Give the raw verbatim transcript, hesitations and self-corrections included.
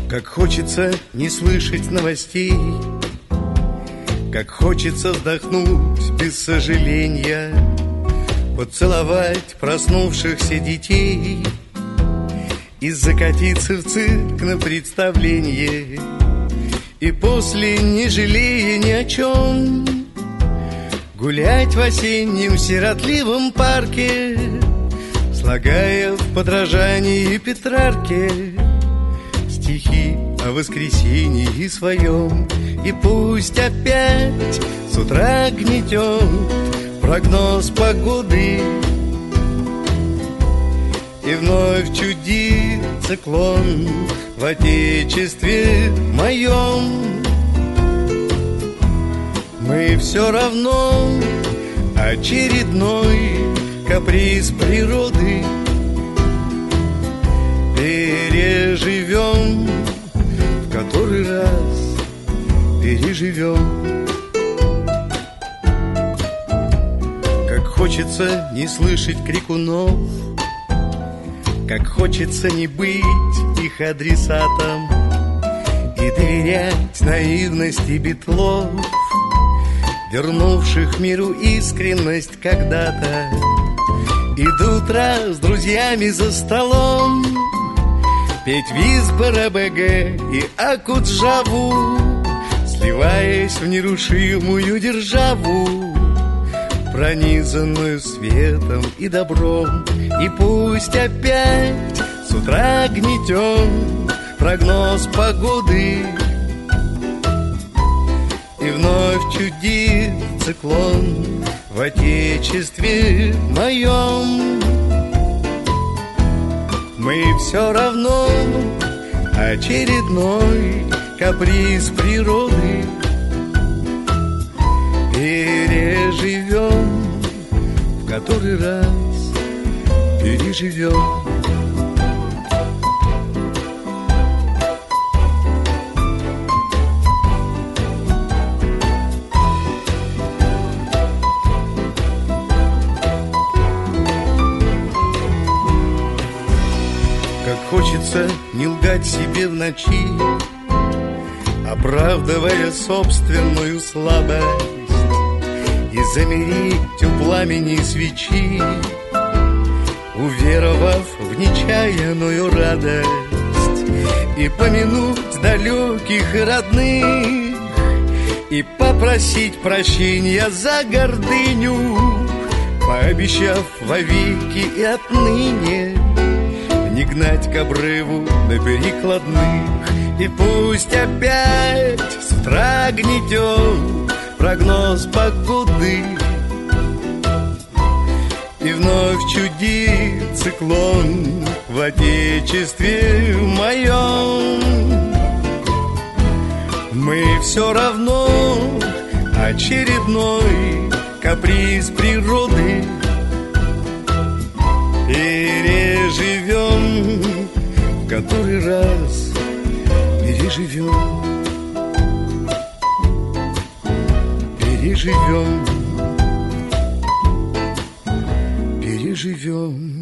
Как хочется не слышать новостей, как хочется вздохнуть без сожаления, поцеловать проснувшихся детей и закатиться в цирк на представление. И после, не жалея ни о чем, гулять в осеннем сиротливом парке, слагая в подражании Петрарке стихи о воскресенье своем. И пусть опять с утра гнетет прогноз погоды, и вновь чудит циклон в отечестве моем. Мы все равно очередной каприз природы переживем, в который раз переживем. Как хочется не слышать крикунов, как хочется не быть их адресатом и доверять наивности битлов, вернувших миру искренность когда-то. И до утра с друзьями за столом петь Визбора-БГ и Акуджаву, сливаясь в нерушимую державу, пронизанную светом и добром. И пусть опять с утра гнетет прогноз погоды, и вновь чудит циклон в отечестве моем. Мы все равно очередной каприз природы переживем, в который раз переживем. Как хочется не лгать себе в ночи, оправдывая собственную слабость, и замереть у пламени свечи, уверовав в нечаянную радость, и помянуть далеких и родных, и попросить прощения за гордыню, пообещав вовеки и отныне не гнать к обрыву на перекладных. И пусть опять с утра гнетет прогноз погоды, и вновь чудит циклон в отечестве моем. Мы все равно очередной каприз природы переживем, в который раз переживем. Переживем, переживем.